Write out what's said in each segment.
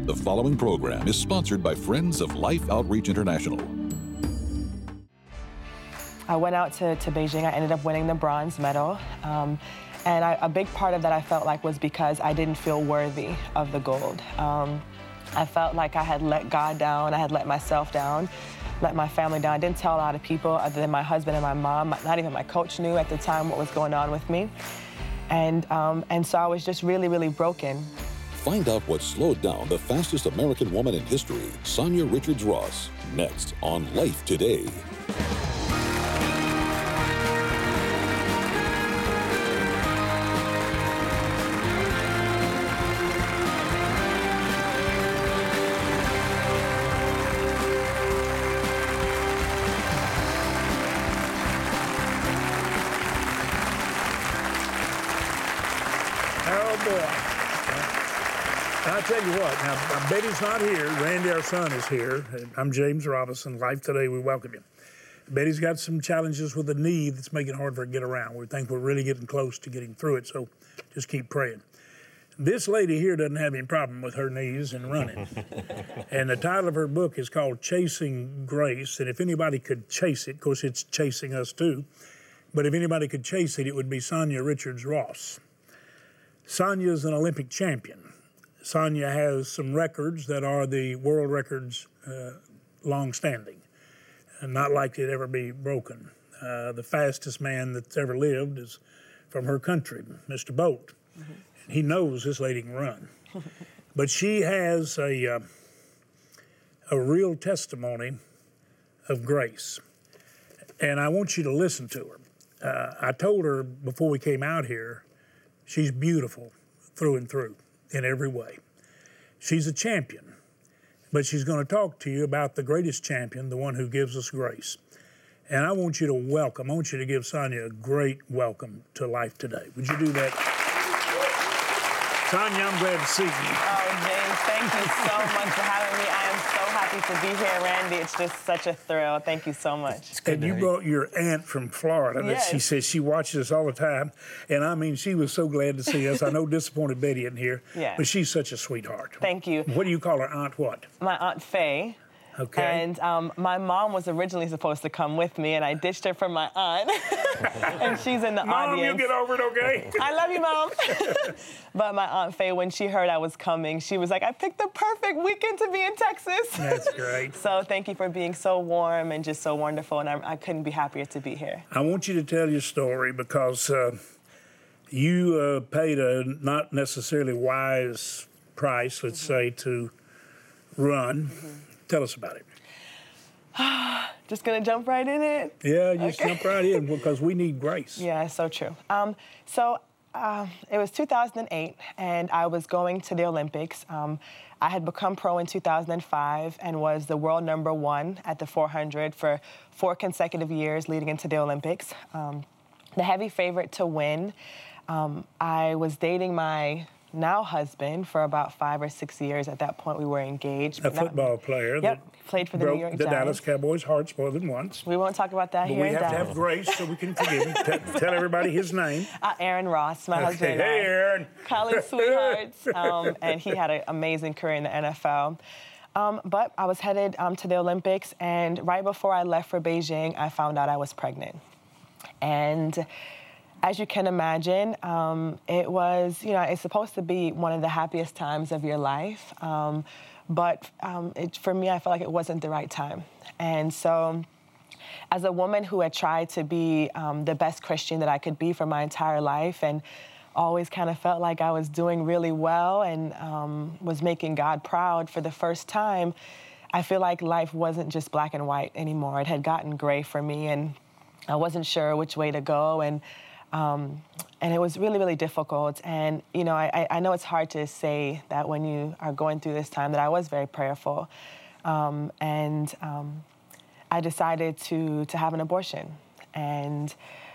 The following program is sponsored by Friends of Life Outreach International. I went out to Beijing. I ended up winning the bronze medal. A big part of that I felt like was because I didn't feel worthy of the gold. I felt like I had let God down, I had let myself down, let my family down. I didn't tell a lot of people other than my husband and my mom. Not even my coach knew at the time what was going on with me. And so I was just really, really broken. Find out what slowed down the fastest American woman in history, Sanya Richards-Ross, next on Life Today. I tell you what, now Betty's not here. Randy, our son, is here. I'm James Robinson. Life Today, we welcome you. Betty's got some challenges with a knee that's making it hard for her to get around. We think we're really getting close to getting through it, so just keep praying. This lady here doesn't have any problem with her knees and running. And the title of her book is called Chasing Grace. And if anybody could chase it, of course it's chasing us too, but if anybody could chase it, it would be Sanya Richards-Ross. Sanya's an Olympic champion. Sanya has some records that are the world records long-standing and not likely to ever be broken. The fastest man that's ever lived is from her country, Mr. Bolt. Mm-hmm. And he knows this lady can run. But she has a real testimony of grace. And I want you to listen to her. I told her before we came out here, she's beautiful through and through in every way. She's a champion, but she's going to talk to you about the greatest champion, the one who gives us grace. And I want you to give Sanya a great welcome to Life Today. Would you do that? Sanya, I'm glad to see you. Oh, James, thank you so much for having me. I am so happy to be here, Randy. It's just such a thrill. Thank you so much. And you brought your aunt from Florida. Yes. She says she watches us all the time. And I mean, she was so glad to see us. I know disappointed Betty in here, but she's such a sweetheart. Thank you. What do you call her, Aunt what? My Aunt Faye. Okay. And my mom was originally supposed to come with me, and I ditched her for my aunt. And she's in the Mom, audience. you get over it, okay? I love you, Mom. But my Aunt Faye, when she heard I was coming, she was like, I picked the perfect weekend to be in Texas. That's great. So thank you for being so warm and just so wonderful, and I couldn't be happier to be here. I want you to tell your story because you paid a not necessarily wise price, let's say, to run. Tell us about it. Just gonna jump right in it? Yeah, just jump right in because we need grace. Yeah, so true. It was 2008, and I was going to the Olympics. I had become pro in 2005 and was the world #1 at the 400 for 4 consecutive years leading into the Olympics. The heavy favorite to win. I was dating my now husband for about 5 or 6 years. At that point, we were engaged. A football player. Yep, played for the New York the Giants. Dallas Cowboys' hearts more than once. We won't talk about that but here. We have to have grace so we can forgive him. Tell everybody his name. Aaron Ross, my husband. And Hey, Aaron. College sweethearts. And he had an amazing career in the NFL. But I was headed to the Olympics, and right before I left for Beijing, I found out I was pregnant. And as you can imagine, it was, it's supposed to be one of the happiest times of your life. But for me, I felt like it wasn't the right time. And so as a woman who had tried to be the best Christian that I could be for my entire life and always kind of felt like I was doing really well and was making God proud for the first time, I feel like life wasn't just black and white anymore. It had gotten gray for me, and I wasn't sure which way to go. And it was really, really difficult. And, I know it's hard to say that when you are going through this time that I was very prayerful. I decided to have an abortion. And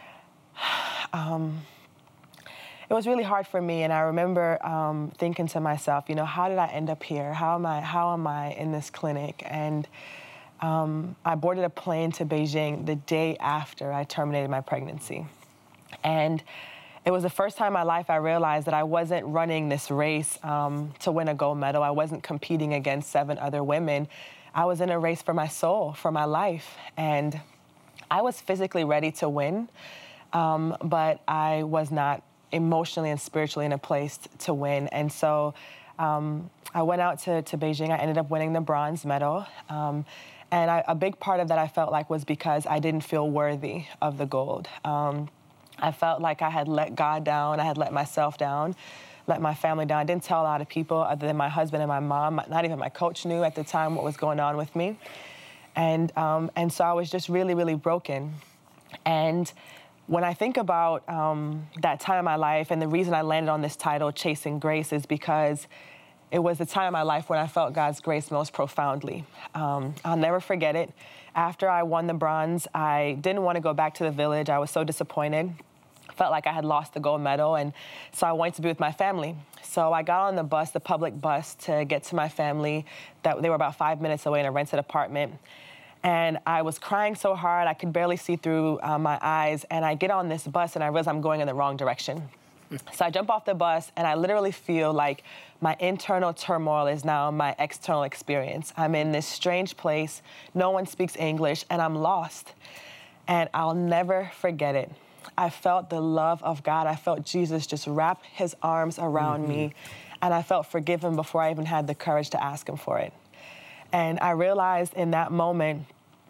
it was really hard for me. And I remember thinking to myself, how did I end up here? How am I in this clinic? And I boarded a plane to Beijing the day after I terminated my pregnancy. And It was the first time in my life I realized that I wasn't running this race to win a gold medal. I wasn't competing against 7 other women. I was in a race for my soul, for my life. And I was physically ready to win, but I was not emotionally and spiritually in a place to win. And so I went out to Beijing. I ended up winning the bronze medal. And a big part of that I felt like was because I didn't feel worthy of the gold. I felt like I had let God down. I had let myself down, let my family down. I didn't tell a lot of people other than my husband and my mom. Not even my coach knew at the time what was going on with me. And so I was just really, really broken. And when I think about that time in my life, and the reason I landed on this title, Chasing Grace, is because it was the time in my life when I felt God's grace most profoundly. I'll never forget it. After I won the bronze, I didn't want to go back to the village. I was so disappointed. Felt like I had lost the gold medal, and so I wanted to be with my family. So I got on the bus, the public bus, to get to my family. They were about 5 minutes away in a rented apartment. And I was crying so hard, I could barely see through my eyes. And I get on this bus, and I realize I'm going in the wrong direction. So I jump off the bus, and I literally feel like my internal turmoil is now my external experience. I'm in this strange place. No one speaks English, and I'm lost. And I'll never forget it. I felt the love of God. I felt Jesus just wrap his arms around me, and I felt forgiven before I even had the courage to ask him for it. And I realized in that moment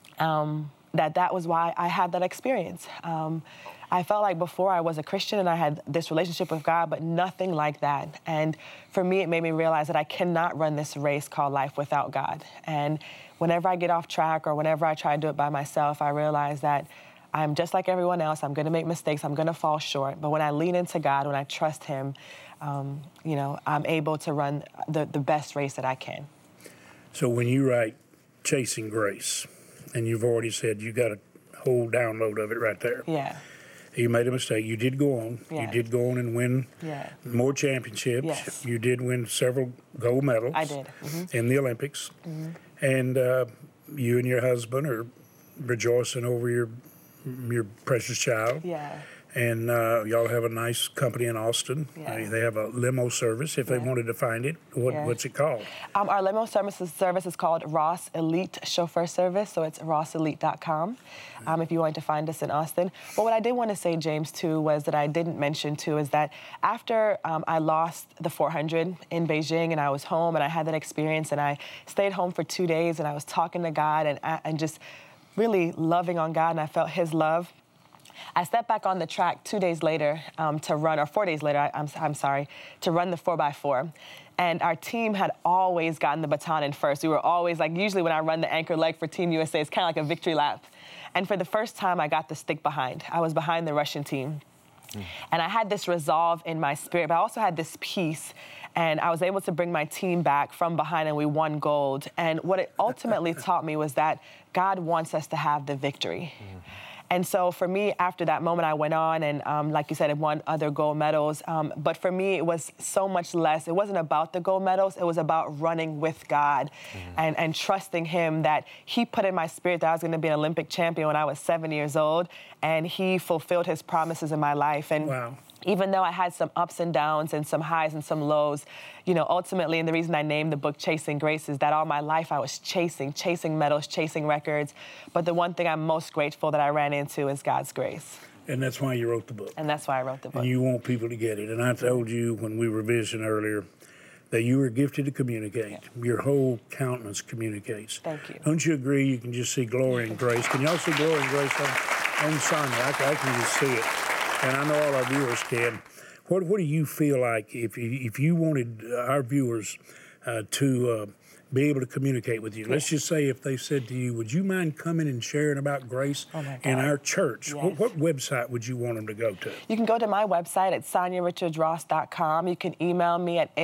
that was why I had that experience. I felt like before I was a Christian and I had this relationship with God, but nothing like that. And for me, it made me realize that I cannot run this race called life without God. And whenever I get off track or whenever I try to do it by myself, I realize that I'm just like everyone else. I'm going to make mistakes. I'm going to fall short. But when I lean into God, when I trust him, I'm able to run the best race that I can. So when you write Chasing Grace, and you've already said you got a whole download of it right there. Yeah. You made a mistake. You did go on. Yeah. You did go on and win more championships. Yes. You did win several gold medals. I did. In the Olympics. And you and your husband are rejoicing over your precious child. Yeah. And y'all have a nice company in Austin. Yeah. They have a limo service if they wanted to find it. What's it called? Our limo service is called Ross Elite Chauffeur Service, so it's rosselite.com if you wanted to find us in Austin. But what I did want to say, James, too, was that I didn't mention, too, is that after I lost the 400 in Beijing and I was home and I had that experience and I stayed home for 2 days and I was talking to God and just really loving on God, and I felt his love. I stepped back on the track 2 days later to run, or 4 days later, to run the 4x4. And our team had always gotten the baton in first. We were always, usually when I run the anchor leg for Team USA, it's kind of like a victory lap. And for the first time, I got the stick behind. I was behind the Russian team. And I had this resolve in my spirit, but I also had this peace. And I was able to bring my team back from behind, and we won gold. And what it ultimately taught me was that God wants us to have the victory. And so for me, after that moment, I went on and, like you said, I won other gold medals. But for me, it was so much less. It wasn't about the gold medals. It was about running with God and trusting him that he put in my spirit that I was going to be an Olympic champion when I was 7 years old. And he fulfilled his promises in my life. And wow. Even though I had some ups and downs and some highs and some lows, ultimately, and the reason I named the book Chasing Grace is that all my life I was chasing medals, chasing records. But the one thing I'm most grateful that I ran into is God's grace. And that's why you wrote the book. And that's why I wrote the book. And you want people to get it. And I told you when we were visiting earlier that you were gifted to communicate. Yeah. Your whole countenance communicates. Thank you. Don't you agree you can just see glory and grace? Can y'all see glory and grace on Sonya? I can just see it. And I know all our viewers can. What do you feel like if you wanted our viewers to be able to communicate with you? Let's just say if they said to you, would you mind coming and sharing about grace in our church? Yes. What website would you want them to go to? You can go to my website at SonyaRichardsRoss.com. You can email me at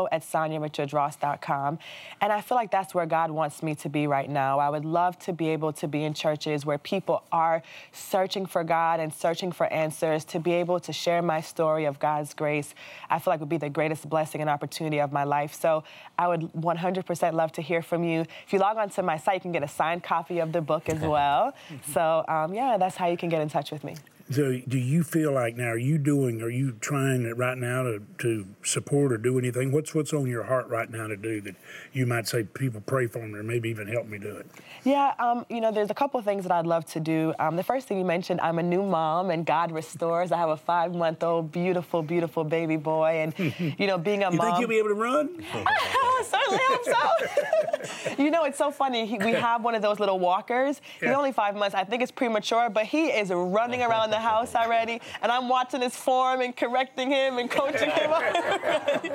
info@SonyaRichardsRoss.com. And I feel like that's where God wants me to be right now. I would love to be able to be in churches where people are searching for God and searching for answers, to be able to share my story of God's grace. I feel like would be the greatest blessing and opportunity of my life. So I would 100% love to hear from you. If you log on to my site, you can get a signed copy of the book as well. So, that's how you can get in touch with me. So do you feel like now, are you trying right now to support or do anything? What's on your heart right now to do that you might say, people pray for me or maybe even help me do it? Yeah, there's a couple of things that I'd love to do. The first thing you mentioned, I'm a new mom and God restores. I have a 5-month-old beautiful, beautiful baby boy. And, being a mom. You think you'll be able to run? I certainly hope so. It's so funny. We have one of those little walkers. He's only 5 months. I think it's premature, but he is running around the house already, and I'm watching his form and correcting him and coaching him already.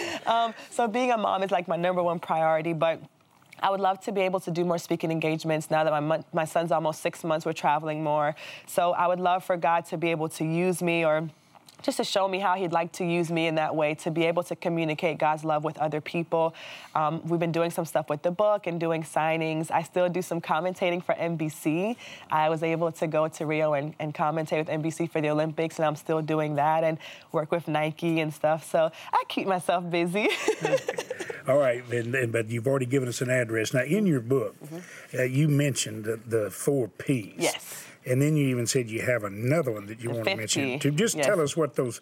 So being a mom is like my number one priority, but I would love to be able to do more speaking engagements now that my son's almost 6 months. We're traveling more. So I would love for God to be able to use me, or just to show me how he'd like to use me in that way, to be able to communicate God's love with other people. We've been doing some stuff with the book and doing signings. I still do some commentating for NBC. I was able to go to Rio and commentate with NBC for the Olympics, and I'm still doing that, and work with Nike and stuff. So I keep myself busy. All right, but you've already given us an address. Now, in your book, you mentioned the 4 Ps. Yes. And then you even said you have another one that you want to mention. Tell us what those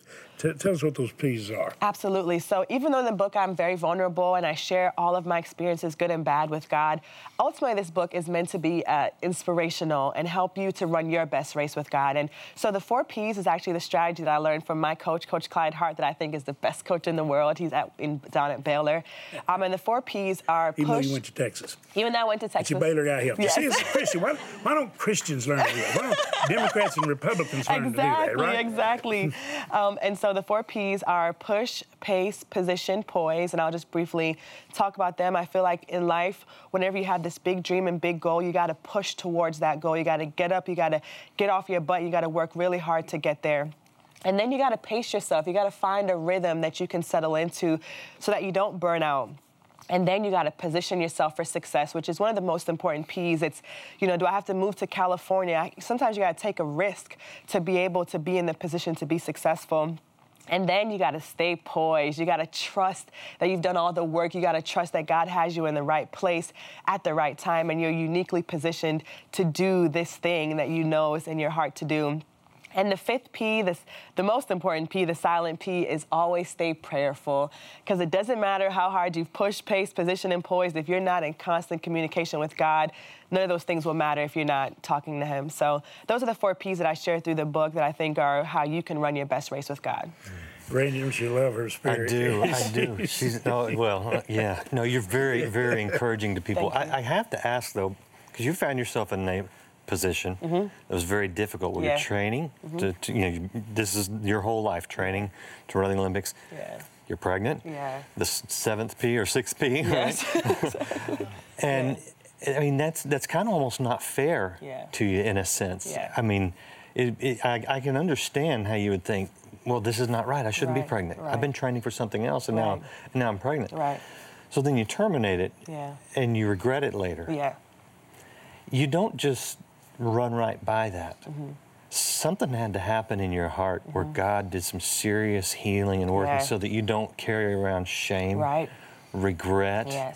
P's are. Absolutely. So even though in the book I'm very vulnerable and I share all of my experiences, good and bad, with God, ultimately this book is meant to be inspirational and help you to run your best race with God. And so the 4 Ps is actually the strategy that I learned from my coach, Coach Clyde Hart, that I think is the best coach in the world. He's down at Baylor. And the 4 Ps are push. Even though you went to Texas. Even though I went to Texas. But your Baylor guy helped. Yes. You see, as a Christian, why don't Christians learn to do that? Why don't Democrats and Republicans learn to do that, right? Exactly. And so the 4 Ps are push, pace, position, poise, and I'll just briefly talk about them. I feel like in life, whenever you have this big dream and big goal, you got to push towards that goal. You got to get up, you got to get off your butt, you got to work really hard to get there. And then you got to pace yourself. You got to find a rhythm that you can settle into so that you don't burn out. And then you got to position yourself for success, which is one of the most important Ps. It's, do I have to move to California? Sometimes you got to take a risk to be able to be in the position to be successful. And then you got to stay poised. You got to trust that you've done all the work. You got to trust that God has you in the right place at the right time, and you're uniquely positioned to do this thing that you know is in your heart to do. And the 5th P, the most important P, the silent P, is always stay prayerful. Because it doesn't matter how hard you've pushed, paced, positioned, and poised. If you're not in constant communication with God, none of those things will matter if you're not talking to him. So those are the 4 Ps that I share through the book that I think are how you can run your best race with God. Randy, don't you love her spirit? I do. She's, yeah. No, you're very, very encouraging to people. I have to ask, though, because you found yourself in a position that was very difficult with your training. This is your whole life, training to run the Olympics. Yeah. You're pregnant. Yeah. The 7th P or 6th P, yes. Right? And I mean, that's kind of almost not fair to you in a sense. Yeah. I mean, I can understand how you would think, well, this is not right. I shouldn't be pregnant. I've been training for something else, and now I'm pregnant. Right. So then you terminate it, and you regret it later. Yeah. You don't just run right by that. Something had to happen in your heart where God did some serious healing and working so that you don't carry around shame, regret,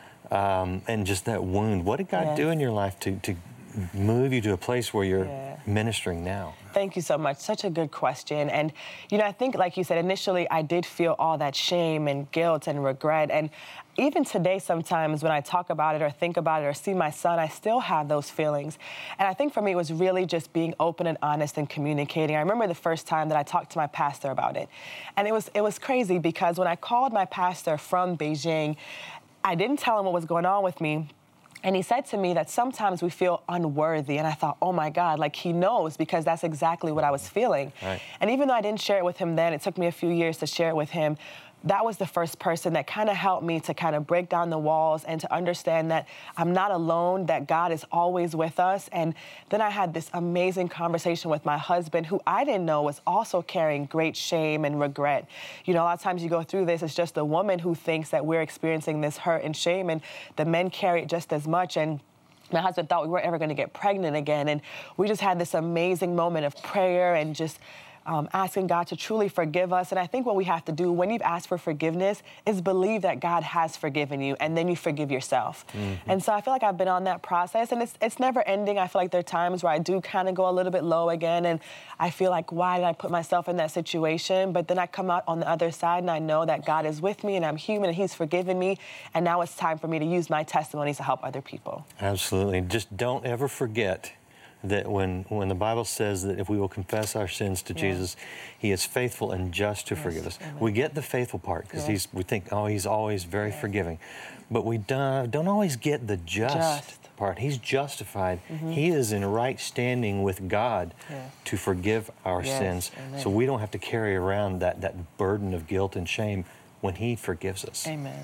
and just that wound. What did God do in your life to move you to a place where you're ministering now? Thank you so much. Such a good question. And, I think, like you said, initially I did feel all that shame and guilt and regret. And even today, sometimes when I talk about it or think about it or see my son, I still have those feelings. And I think for me, it was really just being open and honest and communicating. I remember the first time that I talked to my pastor about it. And it was crazy because when I called my pastor from Beijing, I didn't tell him what was going on with me. And he said to me that sometimes we feel unworthy. And I thought, oh my God, like he knows, because that's exactly what I was feeling. Right. And even though I didn't share it with him then, it took me a few years to share it with him. That was the first person that kind of helped me to kind of break down the walls and to understand that I'm not alone, that God is always with us. And then I had this amazing conversation with my husband, who I didn't know was also carrying great shame and regret. A lot of times you go through this, it's just the woman who thinks that we're experiencing this hurt and shame, and the men carry it just as much. And my husband thought we weren't ever going to get pregnant again. And we just had this amazing moment of prayer and just asking God to truly forgive us. And I think what we have to do when you've asked for forgiveness is believe that God has forgiven you, and then you forgive yourself. And so I feel like I've been on that process, and it's never ending. I feel like there are times where I do kind of go a little bit low again, and I feel like, why did I put myself in that situation? But then I come out on the other side, and I know that God is with me, and I'm human, and He's forgiven me, and now it's time for me to use my testimonies to help other people. Absolutely. Just don't ever forget that when the Bible says that if we will confess our sins to Jesus, He is faithful and just to forgive us. Amen. We get the faithful part because we think, oh, He's always very forgiving. But we don't always get the just part. He's justified. He is in right standing with God to forgive our sins. Amen. So we don't have to carry around that burden of guilt and shame when He forgives us. Amen.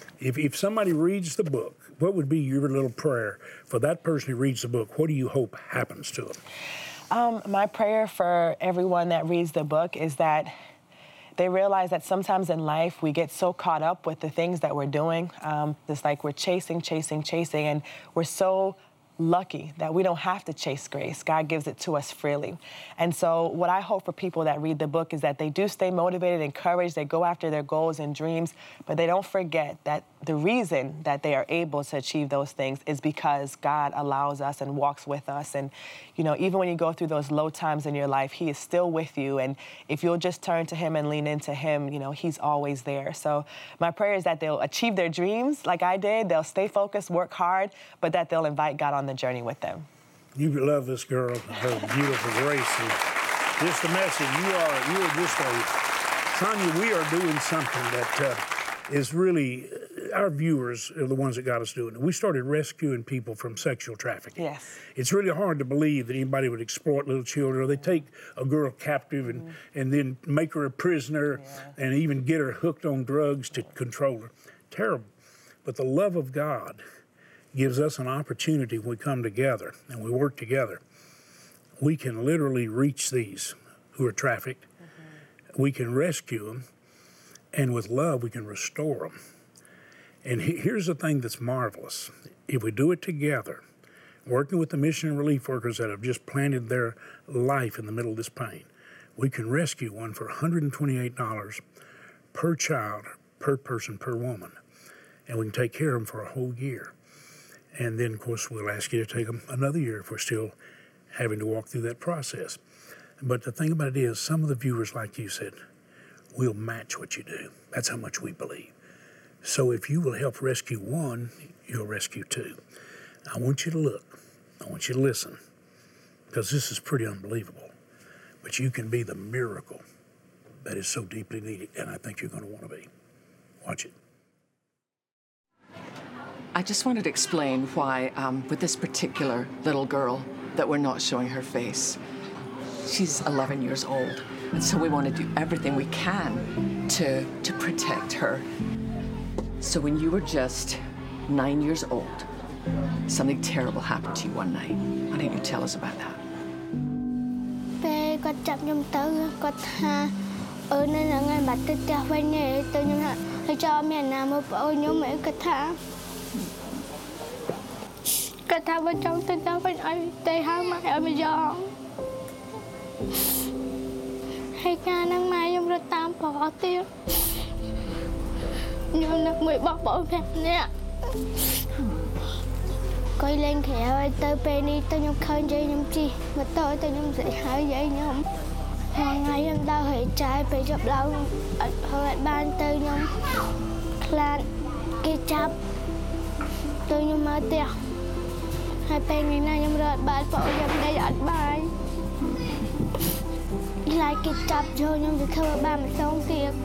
If somebody reads the book, what would be your little prayer for that person who reads the book? What do you hope happens to them? My prayer for everyone that reads the book is that they realize that sometimes in life we get so caught up with the things that we're doing. It's like we're chasing, and we're so lucky that we don't have to chase grace. God gives it to us freely. And so what I hope for people that read the book is that they do stay motivated, encouraged, they go after their goals and dreams, but they don't forget that the reason that they are able to achieve those things is because God allows us and walks with us. And, you know, even when you go through those low times in your life, He is still with you. And if you'll just turn to Him and lean into Him, you know, He's always there. So my prayer is that they'll achieve their dreams like I did. They'll stay focused, work hard, but that they'll invite God on the journey with them. You love this girl, her beautiful grace, and just a message. You are just Sonia, we are doing something that is really, our viewers are the ones that got us doing it. We started rescuing people from sexual trafficking. Yes. It's really hard to believe that anybody would exploit little children, or they take a girl captive and then make her a prisoner and even get her hooked on drugs to control her. Terrible. But the love of God gives us an opportunity when we come together and we work together. We can literally reach these who are trafficked. We can rescue them, and with love we can restore them. And here's the thing that's marvelous. If we do it together, working with the mission and relief workers that have just planted their life in the middle of this pain, we can rescue one for $128 per child, per person, per woman. And we can take care of them for a whole year. And then, of course, we'll ask you to take them another year if we're still having to walk through that process. But the thing about it is, some of the viewers, like you said, will match what you do. That's how much we believe. So if you will help rescue one, you'll rescue two. I want you to look. I want you to listen, because this is pretty unbelievable. But you can be the miracle that is so deeply needed, and I think you're going to want to be. Watch it. I just wanted to explain why, with this particular little girl, that we're not showing her face. She's 11 years old, and so we want to do everything we can to protect her. So when you were just 9 years old, something terrible happened to you one night. Why don't you tell us about that? Coi lên khẽ tới bên đi tôi nhung khơi dây nhung chi mà tôi nhung dậy hai dây nhung hàng ngày em đau hệ trái bị chọc lâu hồi ban tôi nhung clan kia chắp tôi nhung mơ tiệt hai bên ngày nay nhung rợt bạn phổ nhung đây ở bài lại kia chắp cho nhung được khơi ba mà xong tiệt.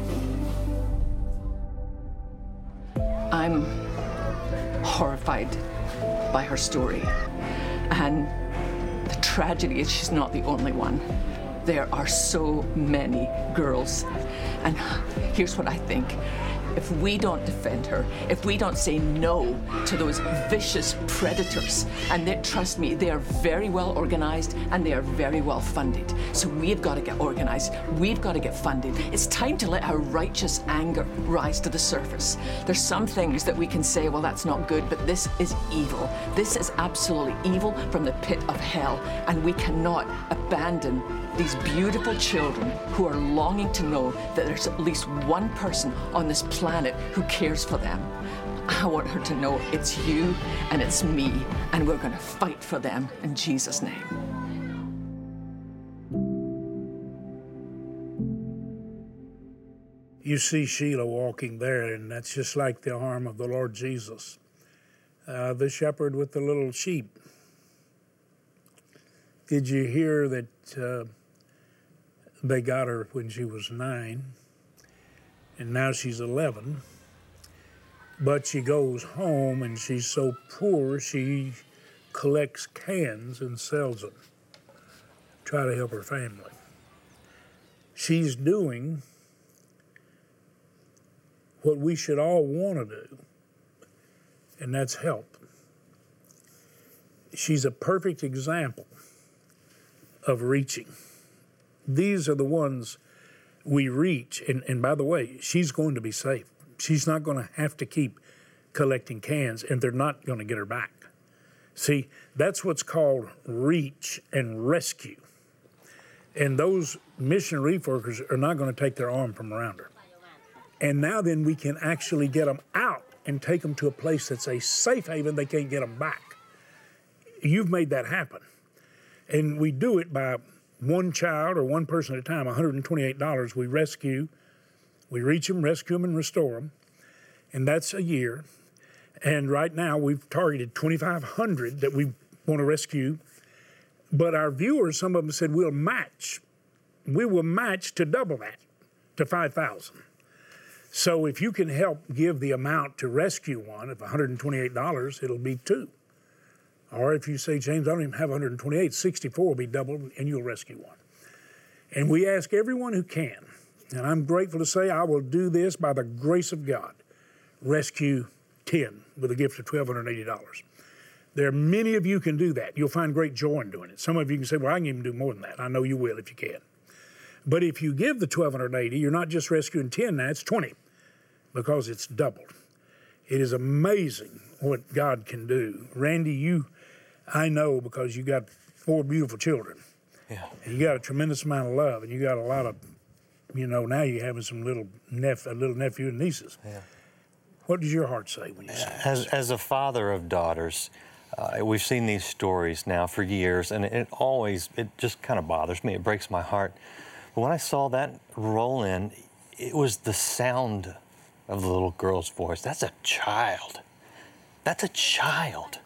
I'm horrified by her story. And the tragedy is she's not the only one. There are so many girls. And here's what I think. If we don't defend her, if we don't say no to those vicious predators, and trust me, they are very well organized and they are very well funded. So we've got to get organized. We've got to get funded. It's time to let our righteous anger rise to the surface. There's some things that we can say, well, that's not good, but this is evil. This is absolutely evil from the pit of hell, and we cannot abandon these beautiful children who are longing to know that there's at least one person on this planet who cares for them. I want her to know it's you and it's me, and we're going to fight for them in Jesus' name. You see Sheila walking there, and that's just like the arm of the Lord Jesus. The shepherd with the little sheep. Did you hear that they got her when she was 9, and now she's 11? But she goes home, and she's so poor, she collects cans and sells them. Try to help her family. She's doing what we should all want to do, and that's help. She's a perfect example of reaching. These are the ones we reach, and by the way, she's going to be safe. She's not going to have to keep collecting cans, and they're not going to get her back. See, that's what's called reach and rescue. And those mission relief workers are not going to take their arm from around her. And now then we can actually get them out and take them to a place that's a safe haven. They can't get them back. You've made that happen. And we do it by one child or one person at a time, $128. We rescue, we reach them, rescue them, and restore them. And that's a year. And right now we've targeted 2,500 that we want to rescue. But our viewers, some of them said, we will match to double that, to 5,000. So if you can help give the amount to rescue one of $128, it'll be 2. Or if you say, James, I don't even have 128, 64 will be doubled, and you'll rescue one. And we ask everyone who can, and I'm grateful to say I will do this by the grace of God, rescue 10 with a gift of $1,280. There are many of you can do that. You'll find great joy in doing it. Some of you can say, well, I can even do more than that. I know you will if you can. But if you give the $1,280, you're not just rescuing 10 now, it's 20, because it's doubled. It is amazing what God can do. Randy, I know because you got 4 beautiful children. Yeah. And you got a tremendous amount of love, and you got a lot of, now you're having some little nephew and nieces. Yeah. What does your heart say when you see this? As a father of daughters, we've seen these stories now for years, and it just kind of bothers me. It breaks my heart. But when I saw that roll in, it was the sound of the little girl's voice. That's a child. That's a child.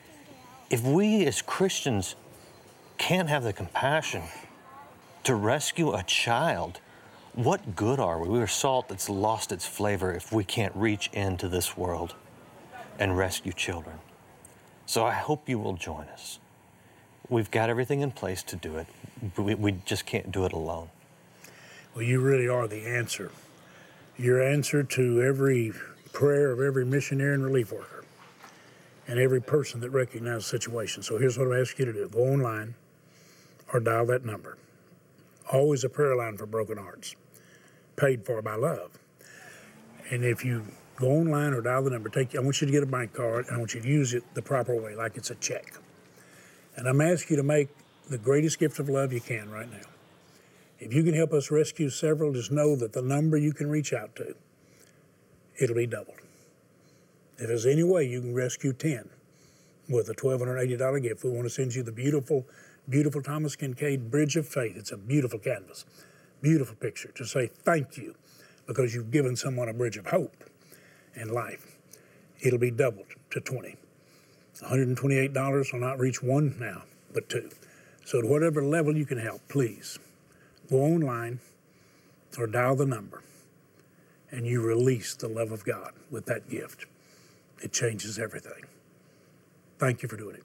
If we as Christians can't have the compassion to rescue a child, what good are we? We're salt that's lost its flavor if we can't reach into this world and rescue children. So I hope you will join us. We've got everything in place to do it. We just can't do it alone. Well, you really are the answer. Your answer to every prayer of every missionary and relief worker and every person that recognizes the situation. So here's what I ask you to do. Go online or dial that number. Always a prayer line for broken hearts, paid for by love. And if you go online or dial the number, I want you to get a bank card, and I want you to use it the proper way, like it's a check. And I'm asking you to make the greatest gift of love you can right now. If you can help us rescue several, just know that the number you can reach out to, it'll be doubled. If there's any way you can rescue 10 with a $1,280 gift, we want to send you the beautiful, beautiful Thomas Kinkade Bridge of Faith. It's a beautiful canvas, beautiful picture to say thank you because you've given someone a bridge of hope and life. It'll be doubled to 20. $128 will not reach 1 now, but 2. So at whatever level you can help, please go online or dial the number, and you release the love of God with that gift. It changes everything. Thank you for doing it.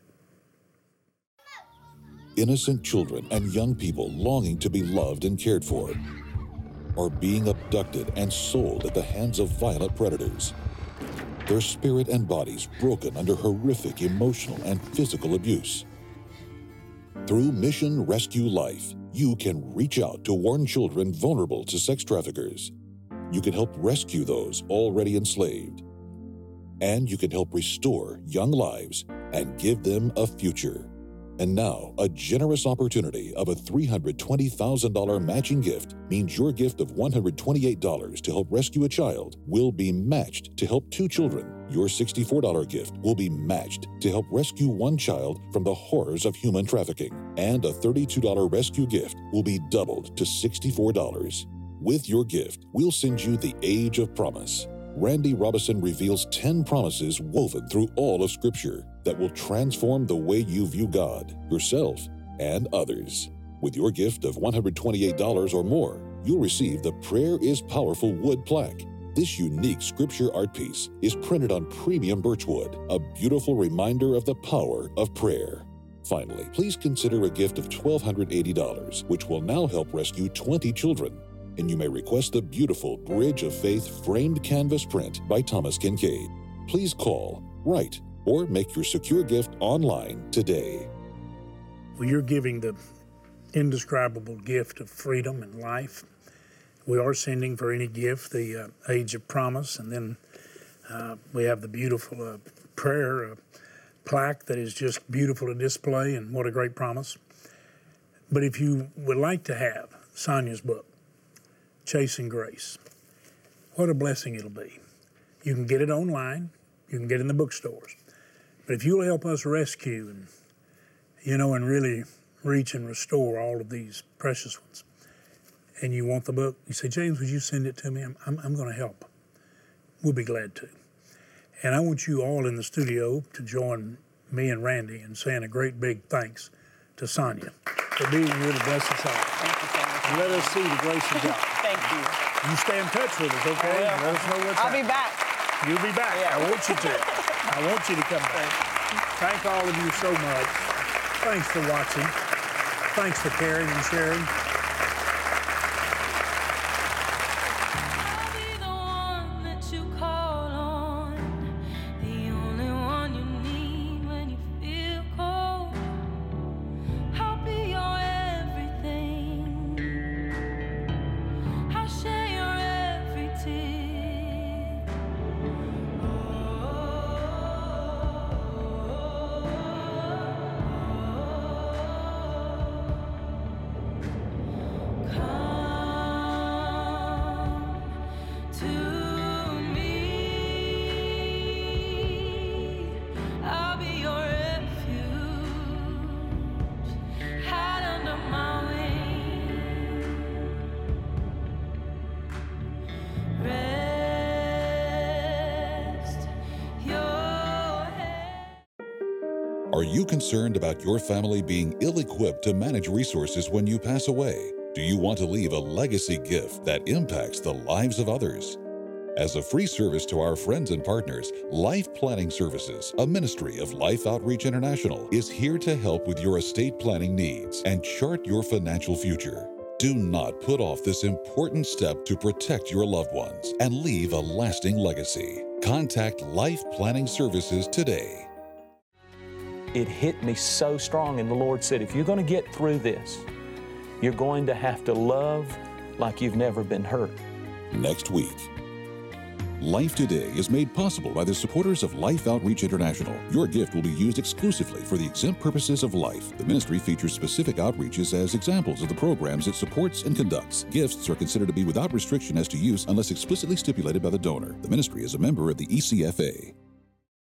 Innocent children and young people longing to be loved and cared for are being abducted and sold at the hands of violent predators. Their spirit and bodies broken under horrific emotional and physical abuse. Through Mission Rescue Life, you can reach out to warn children vulnerable to sex traffickers. You can help rescue those already enslaved. And you can help restore young lives and give them a future. And now, a generous opportunity of a $320,000 matching gift means your gift of $128 to help rescue a child will be matched to help 2 children. Your $64 gift will be matched to help rescue 1 child from the horrors of human trafficking. And a $32 rescue gift will be doubled to $64. With your gift, we'll send you The Age of Promise. Randy Robison reveals 10 promises woven through all of Scripture that will transform the way you view God, yourself, and others. With your gift of $128 or more, you'll receive the Prayer is Powerful wood plaque. This unique Scripture art piece is printed on premium birchwood, a beautiful reminder of the power of prayer. Finally, please consider a gift of $1,280, which will now help rescue 20 children. And you may request the beautiful Bridge of Faith framed canvas print by Thomas Kincaid. Please call, write, or make your secure gift online today. Well, you're giving the indescribable gift of freedom and life. We are sending for any gift the Age of Promise, and then we have the beautiful prayer plaque that is just beautiful to display, and what a great promise. But if you would like to have Sonia's book, Chasing Grace, what a blessing it'll be. You can get it online, you can get it in the bookstores. But if you'll help us rescue and really reach and restore all of these precious ones, and you want the book, you say, James, would you send it to me? I'm going to help. We'll be glad to. And I want you all in the studio to join me and Randy in saying a great big thanks to Sonia for being here to bless us all. Thank you so much. And let us see the grace of God. Thank you. You stay in touch with us, okay? Let us know what's I'll be back. You'll be back. Yeah. I want you to. I want you to come back. Thank all of you so much. Thanks for watching. Thanks for caring and sharing. Are you concerned about your family being ill-equipped to manage resources when you pass away? Do you want to leave a legacy gift that impacts the lives of others? As a free service to our friends and partners, Life Planning Services, a ministry of Life Outreach International, is here to help with your estate planning needs and chart your financial future. Do not put off this important step to protect your loved ones and leave a lasting legacy. Contact Life Planning Services today. It hit me so strong, and the Lord said, if you're going to get through this, you're going to have to love like you've never been hurt. Next week. Life Today is made possible by the supporters of Life Outreach International. Your gift will be used exclusively for the exempt purposes of life. The ministry features specific outreaches as examples of the programs it supports and conducts. Gifts are considered to be without restriction as to use unless explicitly stipulated by the donor. The ministry is a member of the ECFA.